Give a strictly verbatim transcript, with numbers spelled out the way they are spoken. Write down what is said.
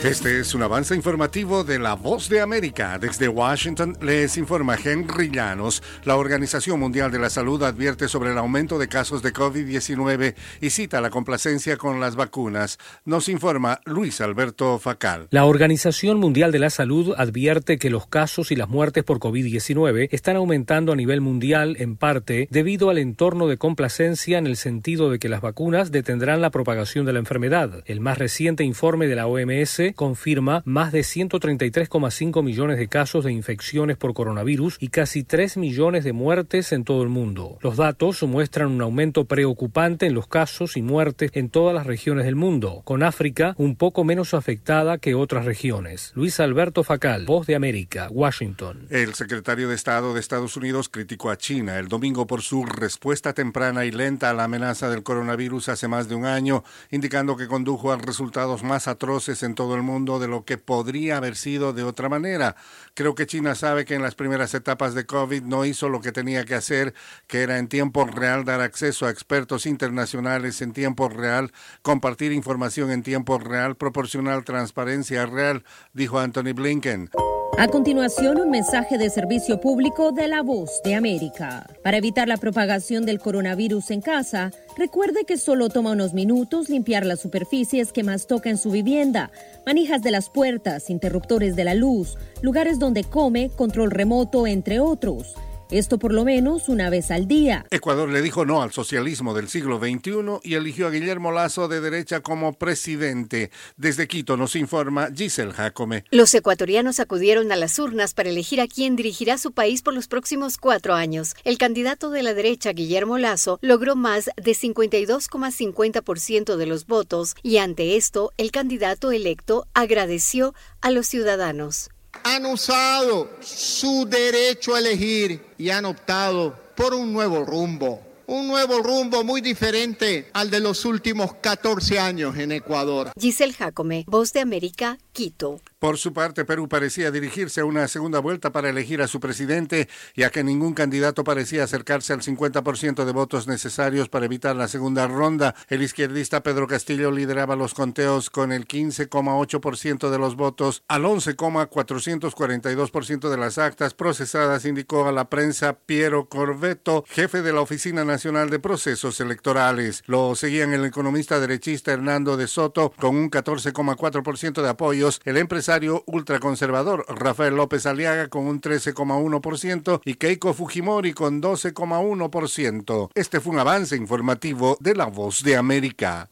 Este es un avance informativo de La Voz de América. Desde Washington les informa Henry Llanos. La Organización Mundial de la Salud advierte sobre el aumento de casos de COVID diecinueve y cita la complacencia con las vacunas. Nos informa Luis Alberto Facal. La Organización Mundial de la Salud advierte que los casos y las muertes por COVID diecinueve están aumentando a nivel mundial, en parte debido al entorno de complacencia en el sentido de que las vacunas detendrán la propagación de la enfermedad. El más reciente informe de la O M S confirma más de ciento treinta y tres coma cinco millones de casos de infecciones por coronavirus y casi tres millones de muertes en todo el mundo. Los datos muestran un aumento preocupante en los casos y muertes en todas las regiones del mundo, con África un poco menos afectada que otras regiones. Luis Alberto Facal, Voz de América, Washington. El secretario de Estado de Estados Unidos criticó a China el domingo por su respuesta temprana y lenta a la amenaza del coronavirus hace más de un año, indicando que condujo a resultados más atroces en todo el mundo de lo que podría haber sido de otra manera. Creo que China sabe que en las primeras etapas de COVID no hizo lo que tenía que hacer, que era en tiempo real dar acceso a expertos internacionales en tiempo real, compartir información en tiempo real, proporcionar transparencia real, dijo Anthony Blinken. A continuación, un mensaje de servicio público de La Voz de América. Para evitar la propagación del coronavirus en casa, recuerde que solo toma unos minutos limpiar las superficies que más toca en su vivienda, manijas de las puertas, interruptores de la luz, lugares donde come, control remoto, entre otros. Esto por lo menos una vez al día. Ecuador le dijo no al socialismo del siglo veintiuno y eligió a Guillermo Lasso de derecha como presidente. Desde Quito nos informa Giselle Jacome. Los ecuatorianos acudieron a las urnas para elegir a quién dirigirá su país por los próximos cuatro años. El candidato de la derecha, Guillermo Lasso, logró más de cincuenta y dos coma cincuenta por ciento de los votos y ante esto, el candidato electo agradeció a los ciudadanos. Han usado su derecho a elegir y han optado por un nuevo rumbo. Un nuevo rumbo muy diferente al de los últimos catorce años en Ecuador. Giselle Jacome, Voz de América, Quito. Por su parte, Perú parecía dirigirse a una segunda vuelta para elegir a su presidente, ya que ningún candidato parecía acercarse al cincuenta por ciento de votos necesarios para evitar la segunda ronda. El izquierdista Pedro Castillo lideraba los conteos con el quince coma ocho por ciento de los votos al once coma cuatrocientos cuarenta y dos por ciento de las actas procesadas, indicó a la prensa Piero Corvetto, jefe de la Oficina Nacional de Procesos Electorales. Lo seguían el economista derechista Hernando de Soto con un catorce coma cuatro por ciento de apoyos, el empresario ultraconservador Rafael López Aliaga con un trece coma uno por ciento y Keiko Fujimori con doce coma uno por ciento. Este fue un avance informativo de La Voz de América.